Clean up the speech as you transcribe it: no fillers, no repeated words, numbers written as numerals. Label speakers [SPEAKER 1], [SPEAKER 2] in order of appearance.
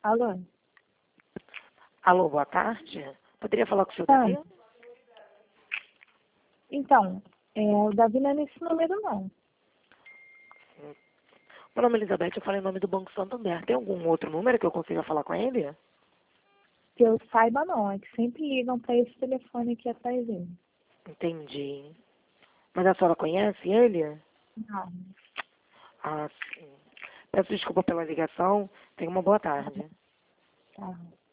[SPEAKER 1] Alô?
[SPEAKER 2] Alô, boa tarde. Poderia falar com o seu
[SPEAKER 1] Ah,
[SPEAKER 2] Davi?
[SPEAKER 1] então, o Davi não é nesse número, não.
[SPEAKER 2] Meu nome é Elizabeth, eu falei em nome do Banco Santander. Tem algum outro número que eu consiga falar com ele?
[SPEAKER 1] Que eu saiba, não. É que sempre ligam para esse telefone aqui atrás dele.
[SPEAKER 2] Entendi. Mas a senhora conhece ele?
[SPEAKER 1] Não.
[SPEAKER 2] Ah, sim. Peço desculpa pela ligação. Tenha uma boa tarde.
[SPEAKER 1] Tá.